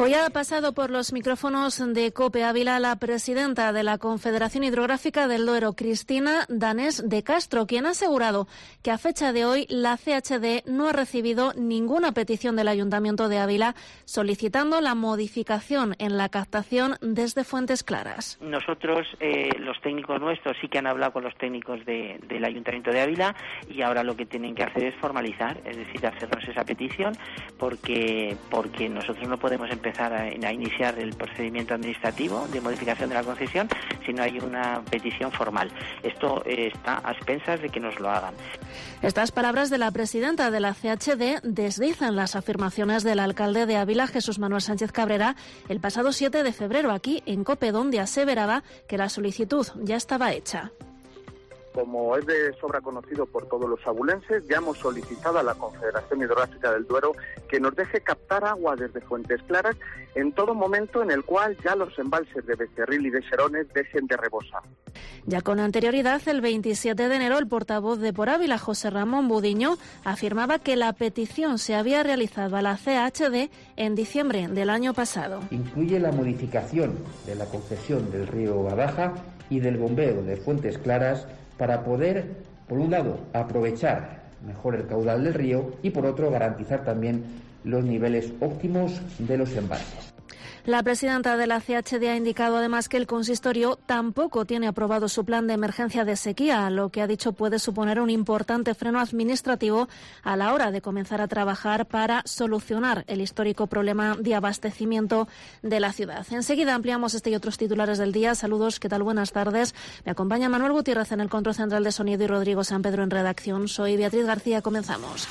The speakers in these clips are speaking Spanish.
Hoy ha pasado por los micrófonos de COPE Ávila la presidenta de la Confederación Hidrográfica del Duero, Cristina Danés de Castro, quien ha asegurado que a fecha de hoy la CHD no ha recibido ninguna petición del Ayuntamiento de Ávila solicitando la modificación en la captación desde Fuentes Claras. Nosotros, los técnicos nuestros, sí que han hablado con los técnicos del Ayuntamiento de Ávila y ahora lo que tienen que hacer es formalizar, es decir, hacernos esa petición porque nosotros no podemos empezar a iniciar el procedimiento administrativo de modificación de la concesión si no hay una petición formal. Esto está a expensas de que nos lo hagan. Estas palabras de la presidenta de la CHD desdicen las afirmaciones del alcalde de Ávila, Jesús Manuel Sánchez Cabrera, el pasado 7 de febrero aquí en COPE, donde aseveraba que la solicitud ya estaba hecha. Como es de sobra conocido por todos los abulenses, ya hemos solicitado a la Confederación Hidrográfica del Duero que nos deje captar agua desde Fuentes Claras en todo momento en el cual ya los embalses de Becerril y de Serones dejen de rebosar. Ya con anterioridad, el 27 de enero, el portavoz de Por Ávila, José Ramón Budiño, afirmaba que la petición se había realizado a la CHD en diciembre del año pasado. Incluye la modificación de la concesión del río Badaja y del bombeo de Fuentes Claras para poder, por un lado, aprovechar mejor el caudal del río y, por otro, garantizar también los niveles óptimos de los embalses. La presidenta de la CHD ha indicado además que el consistorio tampoco tiene aprobado su plan de emergencia de sequía, lo que ha dicho puede suponer un importante freno administrativo a la hora de comenzar a trabajar para solucionar el histórico problema de abastecimiento de la ciudad. Enseguida ampliamos este y otros titulares del día. Saludos, ¿qué tal? Buenas tardes. Me acompaña Manuel Gutiérrez en el control central de sonido y Rodrigo San Pedro en redacción. Soy Beatriz García. Comenzamos.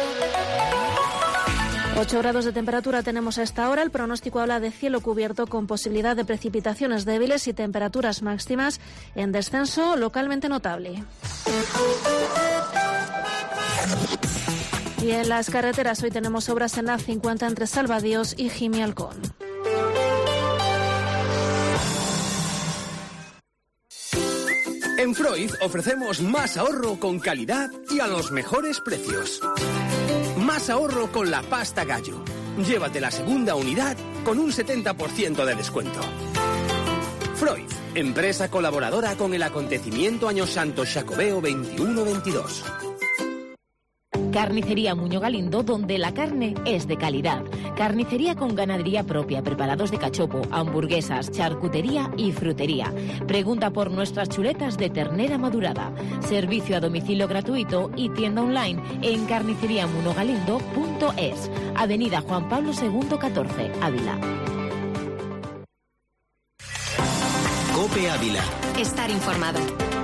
8 grados de temperatura tenemos a esta hora. El pronóstico habla de cielo cubierto con posibilidad de precipitaciones débiles y temperaturas máximas en descenso localmente notable. Y en las carreteras hoy tenemos obras en la 50 entre Salvadíos y Gimialcón. En Freud ofrecemos más ahorro con calidad y a los mejores precios. Más ahorro con la pasta gallo. Llévate la segunda unidad con un 70% de descuento. Freud, empresa colaboradora con el acontecimiento Año Santo Xacobeo 21-22. Carnicería Muñoz Galindo, donde la carne es de calidad. Carnicería con ganadería propia, preparados de cachopo, hamburguesas, charcutería y frutería. Pregunta por nuestras chuletas de ternera madurada. Servicio a domicilio gratuito y tienda online en carniceriamunogalindo.es. Avenida Juan Pablo II 14, Ávila. COPE Ávila. Estar informado.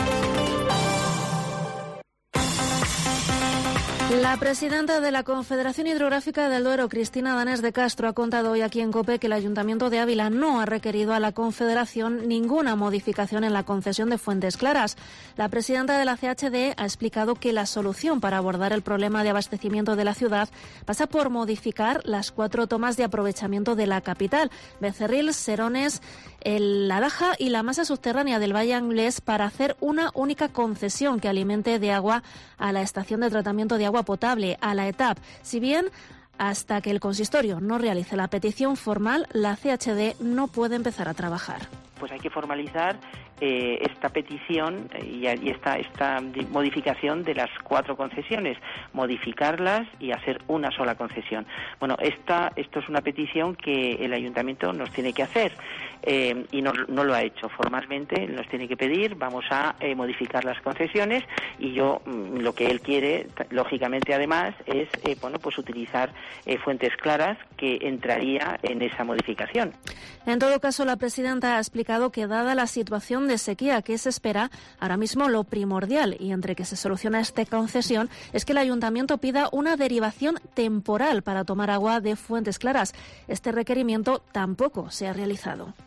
La presidenta de la Confederación Hidrográfica del Duero, Cristina Danés de Castro, ha contado hoy aquí en COPE que el Ayuntamiento de Ávila no ha requerido a la Confederación ninguna modificación en la concesión de Fuentes Claras. La presidenta de la CHD ha explicado que la solución para abordar el problema de abastecimiento de la ciudad pasa por modificar las 4 tomas de aprovechamiento de la capital, Becerril, Serones, la Daja y la masa subterránea del Valle Anglés, para hacer una única concesión que alimente de agua a la estación de tratamiento de agua potable, a la ETAP. Si bien hasta que el consistorio no realice la petición formal, la CHD no puede empezar a trabajar. Pues hay que formalizar esta petición y esta modificación de las 4 concesiones, modificarlas y hacer una sola concesión. Bueno, esto es una petición que el ayuntamiento nos tiene que hacer y no lo ha hecho formalmente. Nos tiene que pedir, vamos a modificar las concesiones y lo que él quiere, lógicamente además, es pues utilizar Fuentes Claras, que entraría en esa modificación. En todo caso, la presidenta ha explicado que, dada la situación de sequía que se espera, ahora mismo lo primordial, y entre que se soluciona esta concesión, es que el ayuntamiento pida una derivación temporal para tomar agua de Fuentes Claras. Este requerimiento tampoco se ha realizado.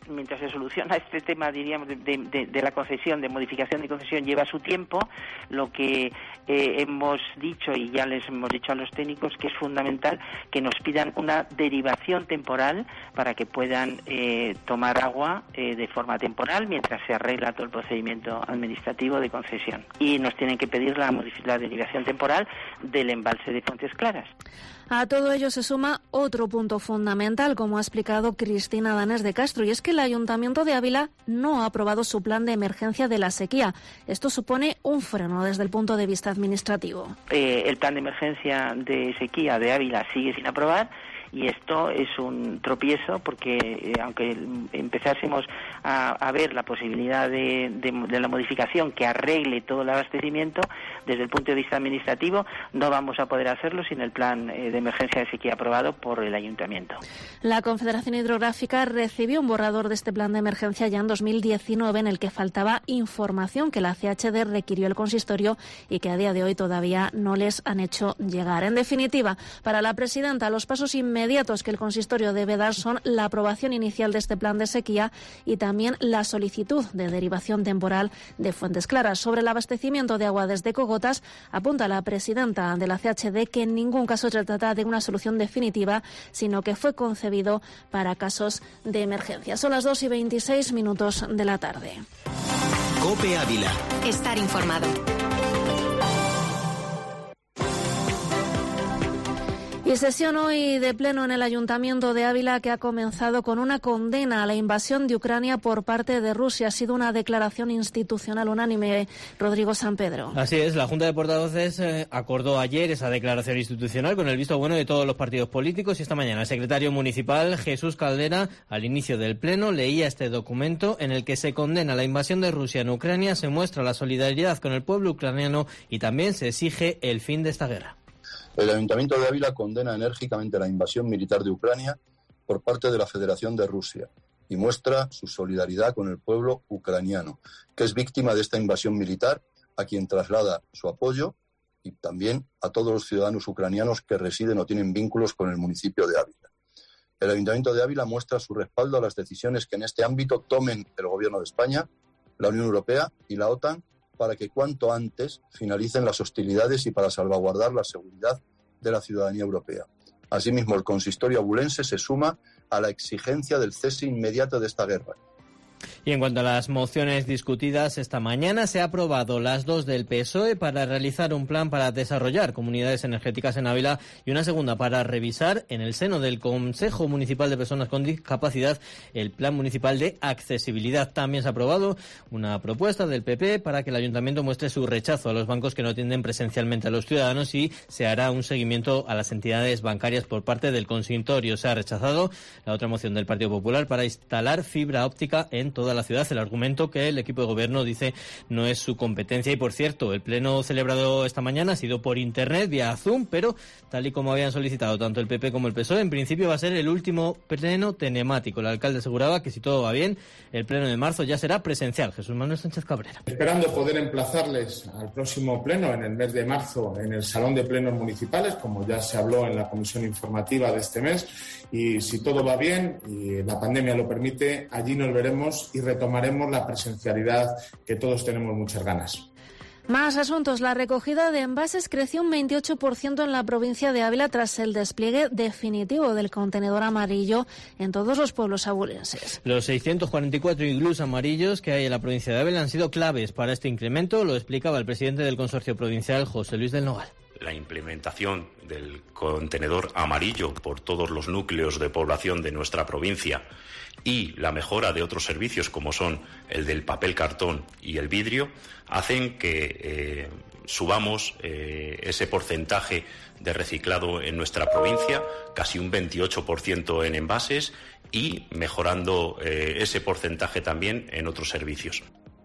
mientras se soluciona este tema, diríamos, de la concesión, de modificación de concesión, lleva su tiempo. Lo que hemos dicho, y ya les hemos dicho a los técnicos, que es fundamental que nos pidan una derivación temporal para que puedan tomar agua de forma temporal mientras se arregla todo el procedimiento administrativo de concesión. Y nos tienen que pedir la derivación temporal del embalse de Fuentes Claras. A todo ello se suma otro punto fundamental, como ha explicado Cristina Danés de Castro, y es que el Ayuntamiento de Ávila no ha aprobado su plan de emergencia de la sequía. Esto supone un freno desde el punto de vista administrativo. El plan de emergencia de sequía de Ávila sigue sin aprobar. Y esto es un tropiezo porque aunque empezásemos a ver la posibilidad de la modificación que arregle todo el abastecimiento, desde el punto de vista administrativo no vamos a poder hacerlo sin el plan de emergencia de sequía aprobado por el Ayuntamiento. La Confederación Hidrográfica recibió un borrador de este plan de emergencia ya en 2019 en el que faltaba información que la CHD requirió el consistorio y que a día de hoy todavía no les han hecho llegar. En definitiva, para la presidenta, los pasos inmediatos que el consistorio debe dar son la aprobación inicial de este plan de sequía y también la solicitud de derivación temporal de Fuentes Claras. Sobre el abastecimiento de agua desde Cogotas, apunta la presidenta de la CHD que en ningún caso se trata de una solución definitiva, sino que fue concebido para casos de emergencia. Son las 2:26 de la tarde. COPE Ávila. Estar informado. Y sesión hoy de pleno en el Ayuntamiento de Ávila que ha comenzado con una condena a la invasión de Ucrania por parte de Rusia. Ha sido una declaración institucional unánime. Rodrigo Sampedro. Así es, la Junta de Portavoces acordó ayer esa declaración institucional con el visto bueno de todos los partidos políticos y esta mañana el secretario municipal Jesús Caldera, al inicio del pleno, leía este documento en el que se condena la invasión de Rusia en Ucrania, se muestra la solidaridad con el pueblo ucraniano y también se exige el fin de esta guerra. El Ayuntamiento de Ávila condena enérgicamente la invasión militar de Ucrania por parte de la Federación de Rusia y muestra su solidaridad con el pueblo ucraniano, que es víctima de esta invasión militar, a quien traslada su apoyo y también a todos los ciudadanos ucranianos que residen o tienen vínculos con el municipio de Ávila. El Ayuntamiento de Ávila muestra su respaldo a las decisiones que en este ámbito tomen el Gobierno de España, la Unión Europea y la OTAN para que cuanto antes finalicen las hostilidades y para salvaguardar la seguridad de la ciudadanía europea. Asimismo, el consistorio abulense se suma a la exigencia del cese inmediato de esta guerra. Y en cuanto a las mociones discutidas esta mañana, se ha aprobado las dos del PSOE para realizar un plan para desarrollar comunidades energéticas en Ávila y una segunda para revisar en el seno del Consejo Municipal de Personas con Discapacidad el Plan Municipal de Accesibilidad. También se ha aprobado una propuesta del PP para que el Ayuntamiento muestre su rechazo a los bancos que no atienden presencialmente a los ciudadanos y se hará un seguimiento a las entidades bancarias por parte del consistorio. Se ha rechazado la otra moción del Partido Popular para instalar fibra óptica en toda la ciudad. El argumento que el equipo de gobierno dice no es su competencia y, por cierto, el pleno celebrado esta mañana ha sido por internet, vía Zoom, pero tal y como habían solicitado tanto el PP como el PSOE, en principio va a ser el último pleno telemático. El alcalde aseguraba que si todo va bien, el pleno de marzo ya será presencial. Jesús Manuel Sánchez Cabrera. Esperando poder emplazarles al próximo pleno en el mes de marzo en el Salón de Plenos Municipales, como ya se habló en la comisión informativa de este mes, y si todo va bien y la pandemia lo permite, allí nos veremos y retomaremos la presencialidad que todos tenemos muchas ganas. Más asuntos. La recogida de envases creció un 28% en la provincia de Ávila tras el despliegue definitivo del contenedor amarillo en todos los pueblos abulenses. Los 644 iglús amarillos que hay en la provincia de Ávila han sido claves para este incremento, lo explicaba el presidente del Consorcio Provincial, José Luis del Nogal. La implementación del contenedor amarillo por todos los núcleos de población de nuestra provincia y la mejora de otros servicios como son el del papel cartón y el vidrio hacen que subamos ese porcentaje de reciclado en nuestra provincia, casi un 28% en envases y mejorando ese porcentaje también en otros servicios.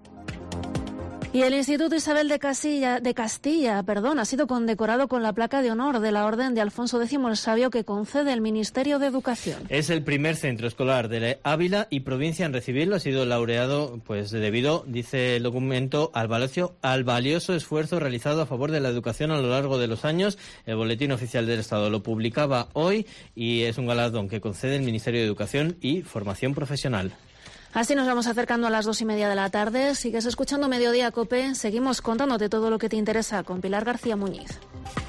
Y el Instituto Isabel de Castilla, ha sido condecorado con la placa de honor de la Orden de Alfonso X el Sabio que concede el Ministerio de Educación. Es el primer centro escolar de Ávila y provincia en recibirlo. Ha sido laureado debido, dice el documento, al valioso esfuerzo realizado a favor de la educación a lo largo de los años. El Boletín Oficial del Estado lo publicaba hoy y es un galardón que concede el Ministerio de Educación y Formación Profesional. Así nos vamos acercando a las 2:30 de la tarde. Sigues escuchando Mediodía COPE. Seguimos contándote todo lo que te interesa con Pilar García Muñiz.